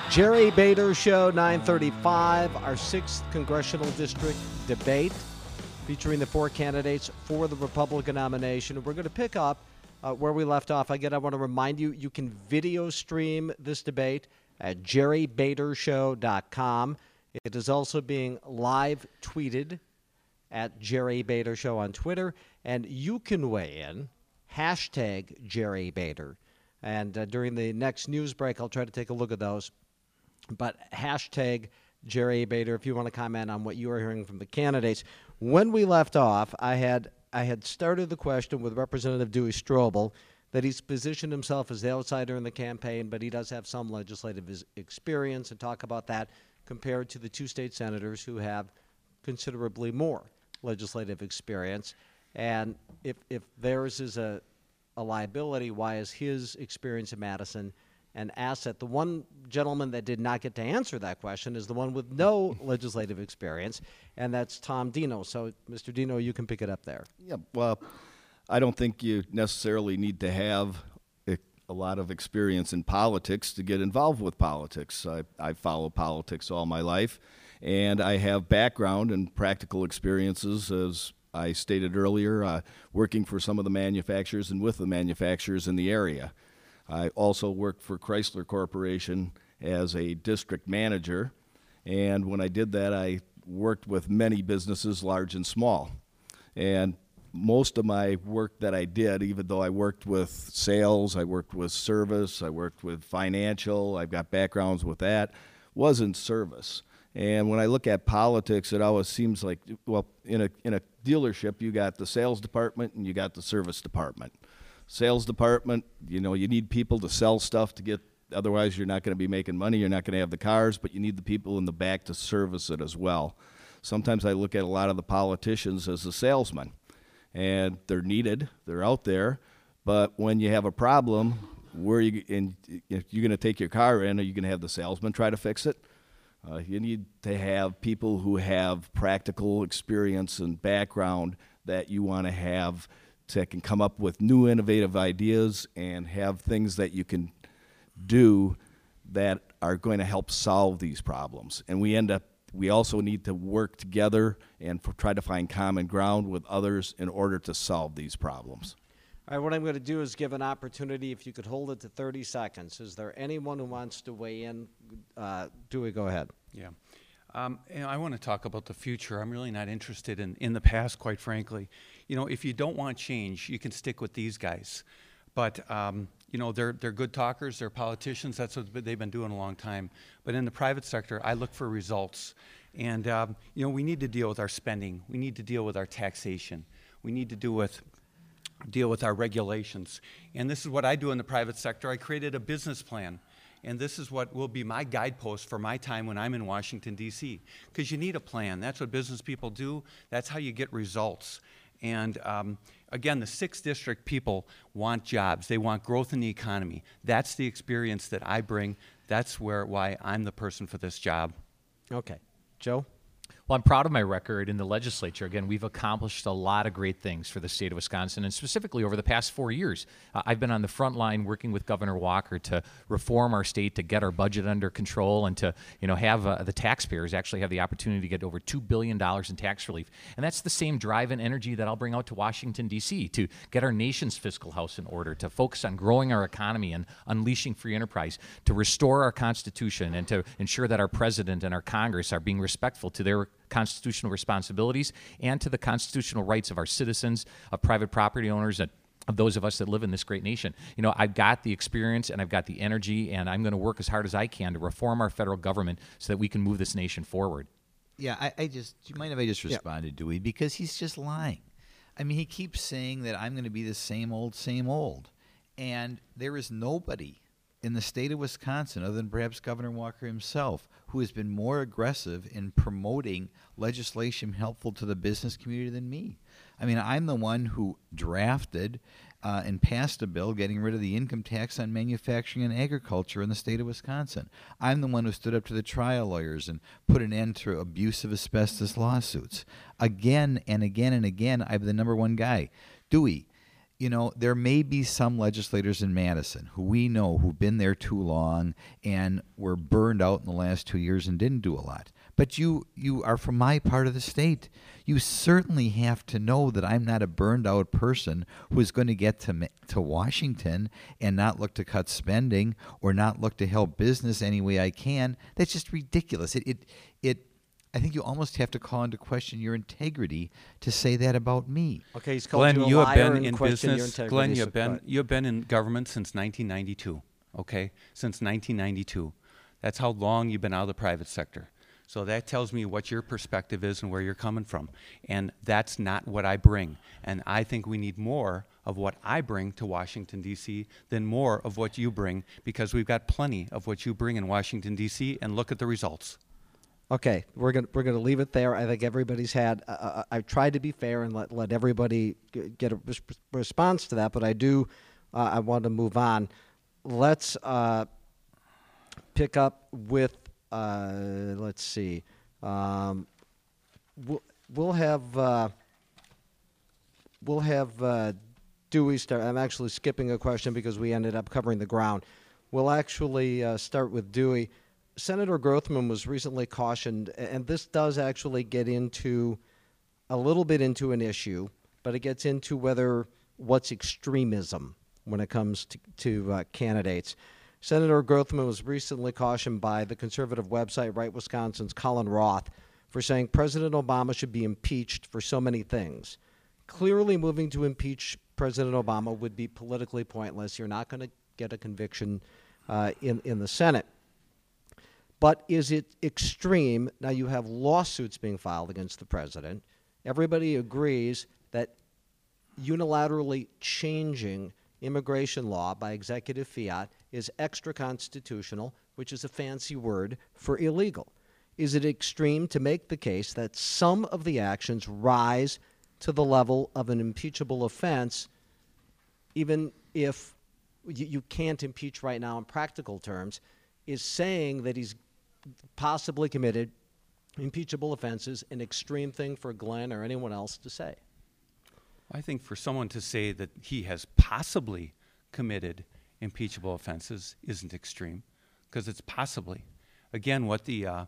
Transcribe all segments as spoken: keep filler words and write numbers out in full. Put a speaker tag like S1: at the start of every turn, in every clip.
S1: Jerry Bader Show, nine thirty-five, our sixth Congressional District debate featuring the four candidates for the Republican nomination. We're going to pick up uh, where we left off. Again, I want to remind you, you can video stream this debate at jerry bader show dot com. It is also being live tweeted at Jerry Bader Show on Twitter, and you can weigh in, hashtag Jerry Bader. And uh, during the next news break, I'll try to take a look at those. But hashtag Jerry Bader if you want to comment on what you are hearing from the candidates. When we left off, I had I had started the question with Representative Dewey Strobel that he's positioned himself as the outsider in the campaign, but he does have some legislative experience, and talk about that compared to the two state senators who have considerably more legislative experience. And if if theirs is a, a liability, why is his experience in Madison an asset? The one gentleman that did not get to answer that question is the one with no legislative experience, and that's Tom Dino. So, Mister Dino, you can pick it up there.
S2: Yeah, well, I don't think you necessarily need to have a, a lot of experience in politics to get involved with politics. I, I follow politics all my life, and I have background and practical experiences, as I stated earlier, uh, working for some of the manufacturers and with the manufacturers in the area. I also worked for Chrysler Corporation as a district manager, and when I did that, I worked with many businesses, large and small. And most of my work that I did, even though I worked with sales, I worked with service, I worked with financial, I've got backgrounds with that, was in service. And when I look at politics, it always seems like, well, in a in a dealership, you got the sales department and you got the service department. Sales department, you know, you need people to sell stuff to get, otherwise you're not going to be making money, you're not going to have the cars, but you need the people in the back to service it as well. Sometimes I look at a lot of the politicians as a salesman, and they're needed, they're out there, but when you have a problem, where you, and if you're going to take your car in, are you going to have the salesman try to fix it? Uh, you need to have people who have practical experience and background that you want to have that can come up with new innovative ideas and have things that you can do that are going to help solve these problems. And we end up, we also need to work together and for, try to find common ground with others in order to solve these problems.
S1: All right, what I'm going to do is give an opportunity, if you could hold it to thirty seconds. Is there anyone who wants to weigh in? Uh, Dewey, go ahead.
S3: Yeah. Um, and I want to talk about the future. I'm really not interested in, in the past, quite frankly. You know, if you don't want change, you can stick with these guys. But, um, you know, they're, they're good talkers, they're politicians, that's what they've been doing a long time. But in the private sector, I look for results. And, um, you know, we need to deal with our spending. We need to deal with our taxation. We need to do with, deal with our regulations. And this is what I do in the private sector. I created a business plan. And this is what will be my guidepost for my time when I'm in Washington, D C Because you need a plan. That's what business people do. That's how you get results. And um, again, the sixth district people want jobs. They want growth in the economy. That's the experience that I bring. That's where why I'm the person for this job.
S1: Okay. Joe?
S4: Well, I'm proud of my record in the legislature. Again, we've accomplished a lot of great things for the state of Wisconsin, and specifically over the past four years. Uh, I've been on the front line working with Governor Walker to reform our state, to get our budget under control, and to, you know, have uh, the taxpayers actually have the opportunity to get over two billion dollars in tax relief. And that's the same drive and energy that I'll bring out to Washington, D C, to get our nation's fiscal house in order, to focus on growing our economy and unleashing free enterprise, to restore our Constitution, and to ensure that our president and our Congress are being respectful to their constitutional responsibilities and to the constitutional rights of our citizens, of private property owners, and of those of us that live in this great nation. You know, I've got the experience and I've got the energy, and I'm going to work as hard as I can to reform our federal government so that we can move this nation forward.
S5: Yeah, I, I just, do you mind if I just responded, yeah. Dewey? Because he's just lying. I mean, he keeps saying that I'm going to be the same old, same old. And there is nobody in the state of Wisconsin, other than perhaps Governor Walker himself, who has been more aggressive in promoting legislation helpful to the business community than me. I mean, I'm the one who drafted uh, and passed a bill getting rid of the income tax on manufacturing and agriculture in the state of Wisconsin. I'm the one who stood up to the trial lawyers and put an end to abusive asbestos lawsuits. Again and again and again, I'm the number one guy. Dewey, you know, there may be some legislators in Madison who we know who've been there too long and were burned out in the last two years and didn't do a lot. But you you are from my part of the state. You certainly have to know that I'm not a burned out person who is going to get to to Washington and not look to cut spending or not look to help business any way I can. That's just ridiculous. It it it. I think you almost have to call into question your integrity to say that about me.
S1: Okay, he's called
S3: Glenn,
S1: you a
S3: you have
S1: liar
S3: been
S1: and
S3: in
S1: questioned your
S3: business.
S1: integrity,
S3: Glenn, you
S1: so
S3: have been
S1: go
S3: you have been in government since nineteen ninety-two. Okay, since nineteen ninety-two. That's how long you've been out of the private sector. So that tells me what your perspective is and where you're coming from. And that's not what I bring. And I think we need more of what I bring to Washington, D C than more of what you bring, because we've got plenty of what you bring in Washington, D C, and look at the results.
S1: Okay, we're gonna we're gonna leave it there. I think everybody's had. Uh, I've tried to be fair and let let everybody g- get a res- response to that, but I do. Uh, I want to move on. Let's uh, pick up with. Uh, let's see. Um, we'll we'll have uh, we'll have uh, Dewey start. I'm actually skipping a question because we ended up covering the ground. We'll actually uh, start with Dewey. Senator Grothman was recently cautioned, and this does actually get into a little bit into an issue, but it gets into whether what's extremism when it comes to, to uh, candidates. Senator Grothman was recently cautioned by the conservative website Right Wisconsin's Colin Roth for saying President Obama should be impeached for so many things. Clearly, moving to impeach President Obama would be politically pointless. You're not going to get a conviction uh, in, in the Senate. But is it extreme? Now you have lawsuits being filed against the president. Everybody agrees that unilaterally changing immigration law by executive fiat is extra-constitutional, which is a fancy word for illegal. Is it extreme to make the case that some of the actions rise to the level of an impeachable offense, even if you, you can't impeach right now in practical terms? Is saying that he's possibly committed impeachable offenses an extreme thing for Glenn or anyone else to say?
S3: I think for someone to say that he has possibly committed impeachable offenses isn't extreme, because it's possibly. Again, what the uh,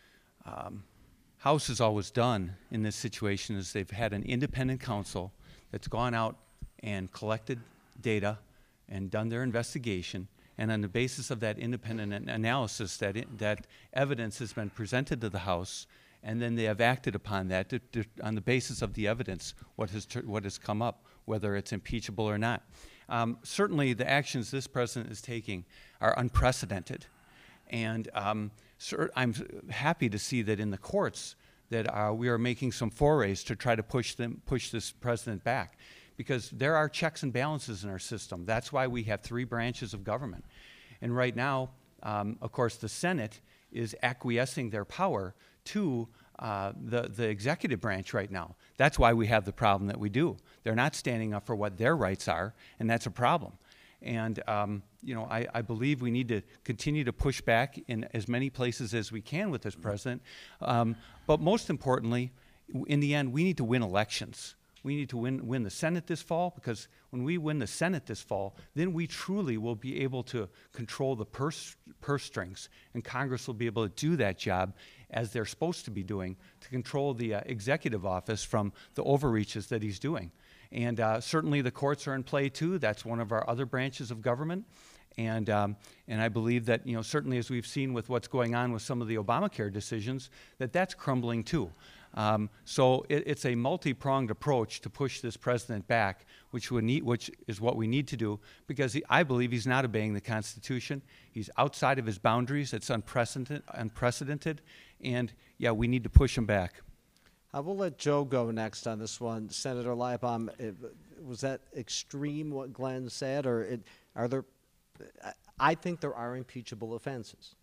S3: um, House has always done in this situation is they've had an independent counsel that's gone out and collected data and done their investigation. And on the basis of that independent an- analysis, that I- that evidence has been presented to the House, and then they have acted upon that to, to, on the basis of the evidence, what has ter- what has come up, whether it's impeachable or not. Um, certainly, the actions this president is taking are unprecedented, and um, cer- I'm happy to see that in the courts that uh, we are making some forays to try to push them push this president back. Because there are checks and balances in our system. That's why we have three branches of government. And right now, um, of course, the Senate is acquiescing their power to uh, the, the executive branch right now. That's why we have the problem that we do. They're not standing up for what their rights are, and that's a problem. And, um, you know, I, I believe we need to continue to push back in as many places as we can with this president. Um, but most importantly, in the end, we need to win elections. We need to win, win the Senate this fall, because when we win the Senate this fall, then we truly will be able to control the purse, purse strings, and Congress will be able to do that job as they're supposed to be doing, to control the uh, executive office from the overreaches that he's doing. And uh, certainly the courts are in play too. That's one of our other branches of government. And, um, and I believe that, you know, certainly as we've seen with what's going on with some of the Obamacare decisions, that that's crumbling too. Um, so it, it's a multi-pronged approach to push this president back, which, would need, which is what we need to do, because he, I believe he's not obeying the Constitution. He's outside of his boundaries. It's unprecedented, unprecedented. And, yeah, we need to push him back.
S1: I will let Joe go next on this one. Senator Leibbaum, was that extreme what Glenn said, or it, are there? I think there are impeachable offenses.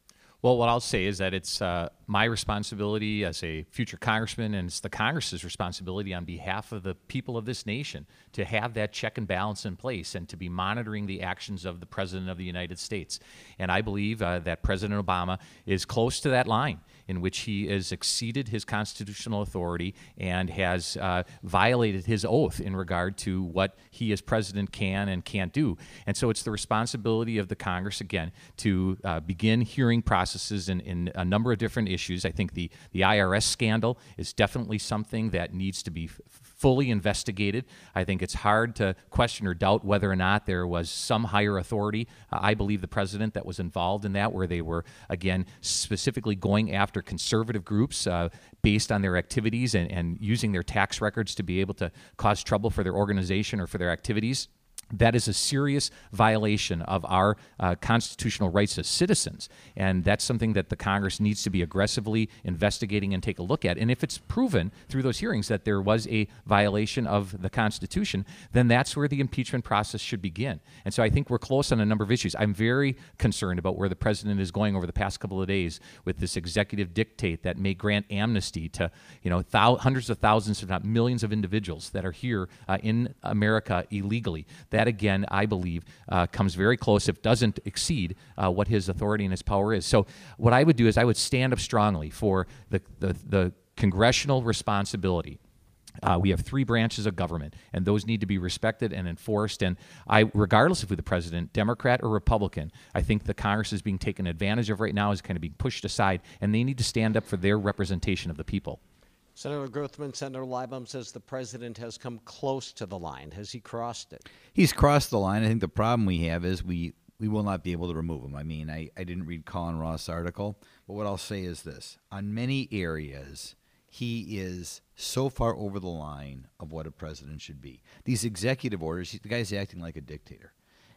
S4: Well, what I'll say is that it's uh, my responsibility as a future congressman, and it's the Congress's responsibility on behalf of the people of this nation to have that check and balance in place and to be monitoring the actions of the President of the United States. And I believe uh, that President Obama is close to that line in which he has exceeded his constitutional authority and has uh, violated his oath in regard to what he as president can and can't do. And so it's the responsibility of the Congress, again, to uh, begin hearing processes in, in a number of different issues. I think the, the I R S scandal is definitely something that needs to be f- fully investigated. I think it's hard to question or doubt whether or not there was some higher authority. Uh, I believe the president that was involved in that, where they were, again, specifically going after conservative groups uh, based on their activities and, and using their tax records to be able to cause trouble for their organization or for their activities. That is a serious violation of our uh, constitutional rights as citizens, and that's something that the Congress needs to be aggressively investigating and take a look at. And if it's proven through those hearings that there was a violation of the Constitution, then that's where the impeachment process should begin. And so I think we're close on a number of issues. I'm very concerned about where the president is going over the past couple of days with this executive dictate that may grant amnesty to, you know, thou- hundreds of thousands, if not millions of individuals that are here uh, in America illegally. That, again, I believe, uh, comes very close, if doesn't exceed, uh, what his authority and his power is. So what I would do is I would stand up strongly for the, the, the congressional responsibility. Uh, we have three branches of government, and those need to be respected and enforced. And I, regardless of who the president, Democrat or Republican, I think the Congress is being taken advantage of right now, is kind of being pushed aside, and they need to stand up for their representation of the people.
S1: Senator Grothman, Senator Leibum says the president has come close to the line. Has he crossed it?
S5: He's crossed the line. I think the problem we have is we, we will not be able to remove him. I mean, I, I didn't read Colin Ross' article, but what I'll say is this. On many areas, he is so far over the line of what a president should be. These executive orders, the guy's acting like a dictator.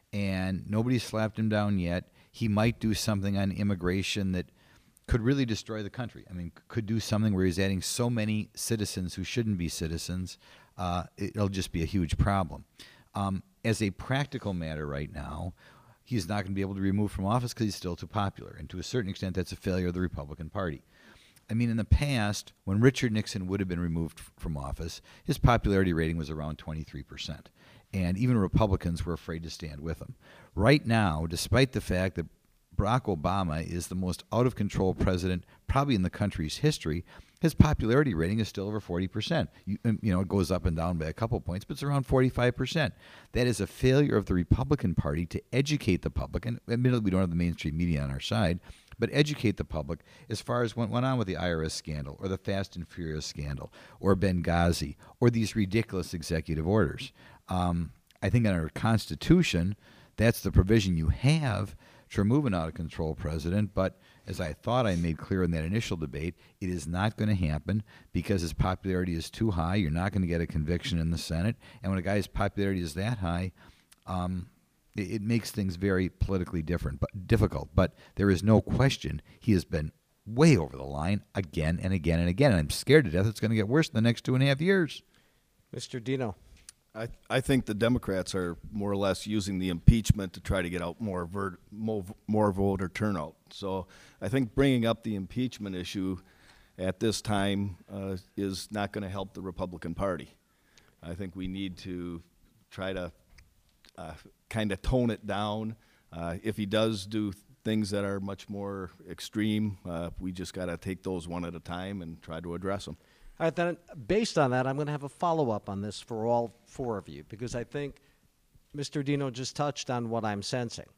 S5: And nobody's slapped him down yet. He might do something on immigration that could really destroy the country. I mean, could do something where he's adding so many citizens who shouldn't be citizens. Uh, it'll just be a huge problem. Um, as a practical matter right now, he's not going to be able to be removed from office because he's still too popular. And to a certain extent, that's a failure of the Republican Party. I mean, in the past, when Richard Nixon would have been removed f- from office, his popularity rating was around twenty-three percent. And even Republicans were afraid to stand with him. Right now, despite the fact that Barack Obama is the most out-of-control president probably in the country's history, his popularity rating is still over forty percent. You, you know, it goes up and down by a couple points, but it's around forty-five percent. That is a failure of the Republican Party to educate the public, and admittedly we don't have the mainstream media on our side, but educate the public as far as what went on with the I R S scandal or the Fast and Furious scandal or Benghazi or these ridiculous executive orders. Um, I think under our Constitution, that's the provision you have to remove an out-of-control president, but as I thought I made clear in that initial debate, it is not going to happen because his popularity is too high. You're not going to get a conviction in the Senate, and when a guy's popularity is that high, um, it, it makes things very politically different, but difficult. But there is no question he has been way over the line again and again and again, and I'm scared to death it's going to get worse in the next two and a half years.
S1: Mister Dino.
S2: I, I think the Democrats are more or less using the impeachment to try to get out more ver, more, more voter turnout. So I think bringing up the impeachment issue at this time uh, is not going to help the Republican Party. I think we need to try to uh, kind of tone it down. Uh, if he does do things that are much more extreme, uh, we just got to take those one at a time and try to address them.
S1: All right, then, based on that, I'm going to have a follow-up on this for all four of you, because I think Mister Dino just touched on what I'm sensing.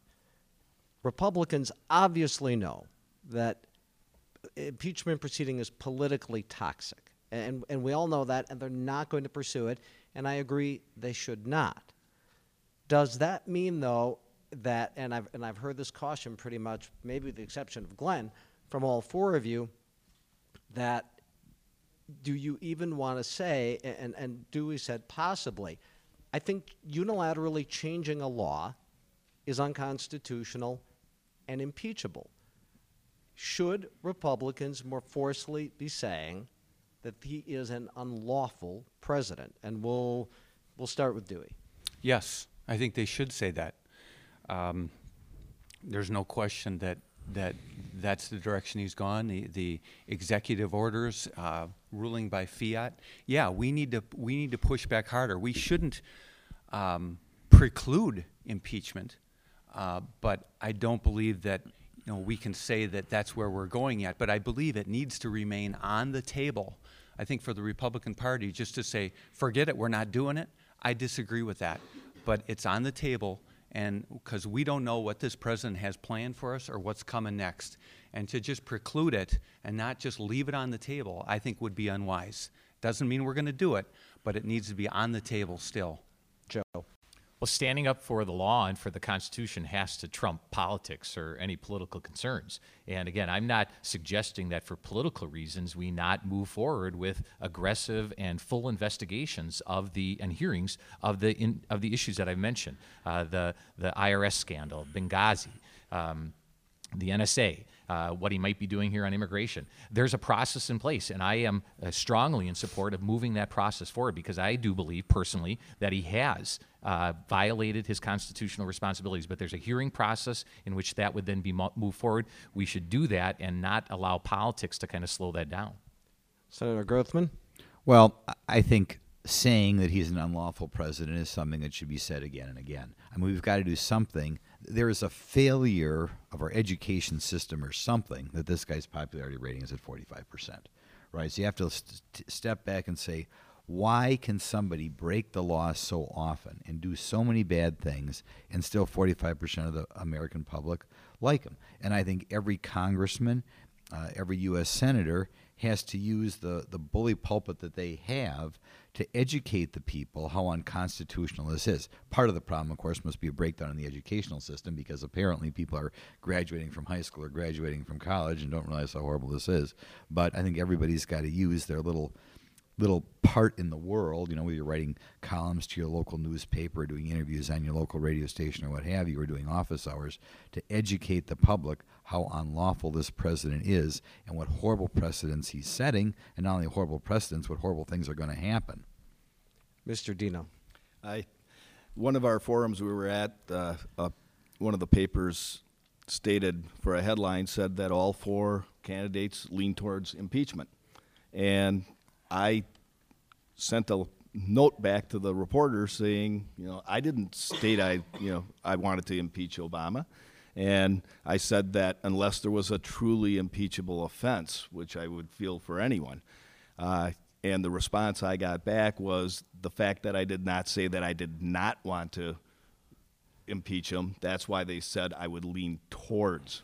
S1: Republicans obviously know that impeachment proceeding is politically toxic, and, and we all know that, and they're not going to pursue it, and I agree they should not. Does that mean, though, that, and I've, and I've heard this caution pretty much, maybe with the exception of Glenn, from all four of you, that do you even want to say, and, and Dewey said possibly, I think unilaterally changing a law is unconstitutional and impeachable. Should Republicans more forcefully be saying that he is an unlawful president? And we'll, we'll start with Dewey.
S3: Yes, I think they should say that. Um, there's no question that that that's the direction he's gone. The the executive orders, uh, ruling by fiat. Yeah, we need to we need to push back harder. We shouldn't um, preclude impeachment, uh, but I don't believe that you know we can say that that's where we're going yet. But I believe it needs to remain on the table. I think for the Republican Party, just to say, forget it, we're not doing it, I disagree with that. But it's on the table, and because we don't know what this president has planned for us or what's coming next. And to just preclude it and not just leave it on the table, I think would be unwise. Doesn't mean we're going to do it, but it needs to be on the table still.
S1: Joe.
S4: Well, standing up for the law and for the Constitution has to trump politics or any political concerns. And again, I'm not suggesting that for political reasons we not move forward with aggressive and full investigations of the and hearings of the in, of the issues that I mentioned, uh, the the I R S scandal, Benghazi, um, the N S A. Uh, what he might be doing here on immigration. There's a process in place, and I am uh, strongly in support of moving that process forward because I do believe personally that he has uh, violated his constitutional responsibilities. But there's a hearing process in which that would then be mo- moved forward. We should do that and not allow politics to kind of slow that down.
S1: Senator Grothman?
S5: Well, I think saying that he's an unlawful president is something that should be said again and again. I mean, we've got to do something. There is a failure of our education system or something that this guy's popularity rating is at forty-five percent, right? So you have to st- step back and say, why can somebody break the law so often and do so many bad things and still forty-five percent of the American public like him? And I think every congressman, uh, every U S senator has to use the, the bully pulpit that they have to educate the people how unconstitutional this is. Part of the problem, of course, must be a breakdown in the educational system because apparently people are graduating from high school or graduating from college and don't realize how horrible this is. But I think everybody's got to use their little little part in the world, you know, whether you're writing columns to your local newspaper, or doing interviews on your local radio station or what have you, or doing office hours, to educate the public how unlawful this president is and what horrible precedents he's setting, and not only horrible precedents, what horrible things are going to happen.
S1: Mister Dino.
S2: I, one of our forums we were at, uh, uh, one of the papers stated for a headline said that all four candidates lean towards impeachment. And I sent a note back to the reporter saying, you know, I didn't state I, you know, I wanted to impeach Obama. And I said that unless there was a truly impeachable offense, which I would feel for anyone. Uh, and the response I got back was the fact that I did not say that I did not want to impeach him. That's why they said I would lean towards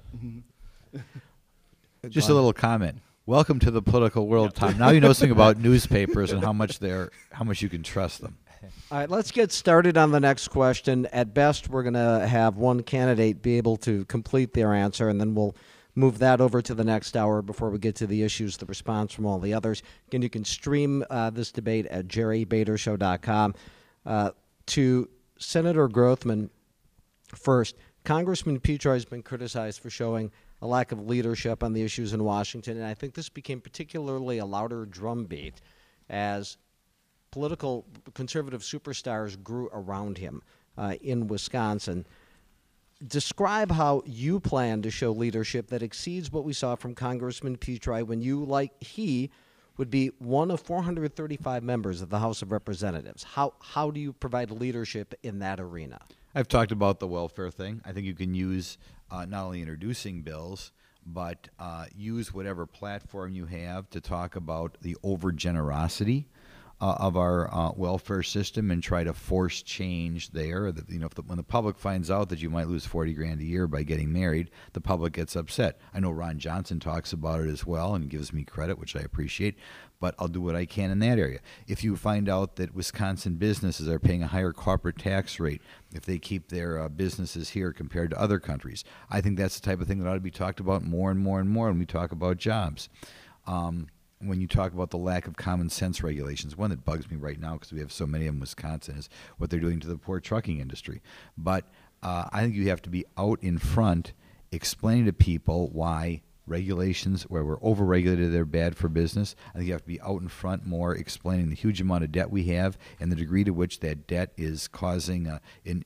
S2: that.
S5: Just a little comment. Welcome to the political world, Tom. Now you know something about newspapers and how much they're, how much you can trust them.
S1: All right, let's get started on the next question. At best, we're going to have one candidate be able to complete their answer, and then we'll move that over to the next hour before we get to the issues, the response from all the others. Again, you can stream uh, this debate at jerry bader show dot com. Uh, to Senator Grothman, first, Congressman Petro has been criticized for showing a lack of leadership on the issues in Washington, and I think this became particularly a louder drumbeat as political conservative superstars grew around him uh, in Wisconsin. Describe how you plan to show leadership that exceeds what we saw from Congressman Petro when you, like he, would be one of four hundred thirty-five members of the House of Representatives. How how do you provide leadership in that arena?
S5: I've talked about the welfare thing. I think you can use uh, not only introducing bills, but uh, use whatever platform you have to talk about the overgenerosity uh, of our uh, welfare system and try to force change there. That, you know, if the, when the public finds out that you might lose forty grand a year by getting married, the public gets upset. I know Ron Johnson talks about it as well and gives me credit, which I appreciate, but I'll do what I can in that area. If you find out that Wisconsin businesses are paying a higher corporate tax rate if they keep their uh, businesses here compared to other countries, I think that's the type of thing that ought to be talked about more and more and more when we talk about jobs. Um, when you talk about the lack of common sense regulations, one that bugs me right now because we have so many of them in Wisconsin is what they're doing to the poor trucking industry. But uh, I think you have to be out in front explaining to people why regulations where we're overregulated, they're bad for business. I think you have to be out in front more explaining the huge amount of debt we have and the degree to which that debt is causing uh, in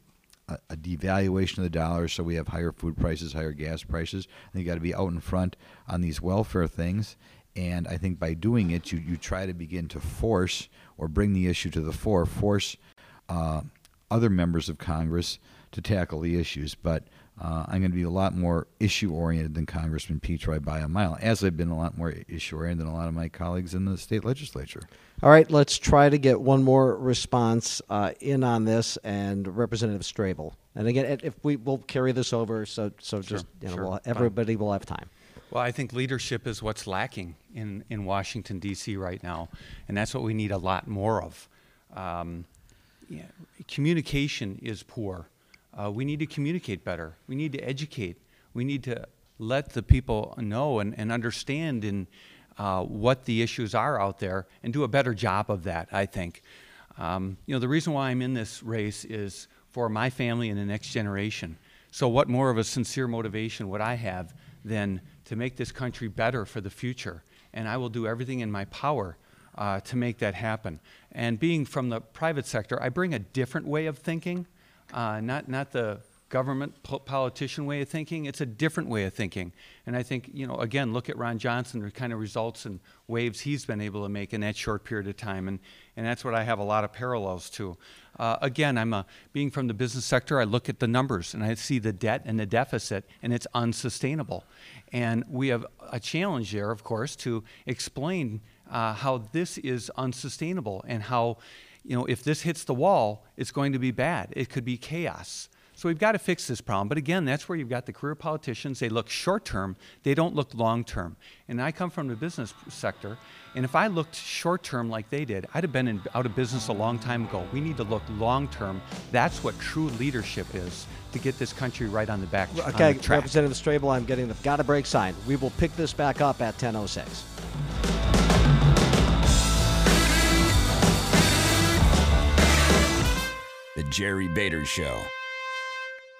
S5: a, a devaluation of the dollar, so we have higher food prices, higher gas prices. I think you got to be out in front on these welfare things. And I think by doing it, you, you try to begin to force or bring the issue to the fore, force uh, other members of Congress to tackle the issues. But uh, I'm going to be a lot more issue-oriented than Congressman Petri by a mile, as I've been a lot more issue-oriented than a lot of my colleagues in the state legislature.
S1: All right, let's try to get one more response uh, in on this, and Representative Strable. And again, if we will carry this over, so so
S3: Sure,
S1: just you know,
S3: sure,
S1: we'll,
S3: fine.
S1: everybody will have time.
S3: Well, I think leadership is what's lacking in, in Washington, D C right now, and that's what we need a lot more of. Um, yeah, communication is poor. Uh, we need to communicate better. We need to educate. We need to let the people know and, and understand in uh, what the issues are out there and do a better job of that, I think. Um, you know, the reason why I'm in this race is for my family and the next generation. So what more of a sincere motivation would I have than to make this country better for the future? And I will do everything in my power uh, to make that happen. And being from the private sector, I bring a different way of thinking, uh, not, not the government po politician way of thinking. It's a different way of thinking. And I think, you know, again, look at Ron Johnson, the kind of results and waves he's been able to make in that short period of time. And, and that's what I have a lot of parallels to. Uh, again, I'm a, being from the business sector, I look at the numbers and I see the debt and the deficit, and it's unsustainable. And we have a challenge there, of course, to explain uh, how this is unsustainable and how, you know, if this hits the wall, it's going to be bad. It could be chaos. So we've got to fix this problem. But again, that's where you've got the career politicians. They look short-term. They don't look long-term. And I come from the business sector, and if I looked short-term like they did, I'd have been in, out of business a long time ago. We need to look long-term. That's what true leadership is, to get this country right on the back on
S1: Okay,
S3: the track.
S1: Representative Strable, I'm getting the got a break sign. We will pick this back up at ten oh six.
S6: The Jerry Bader Show.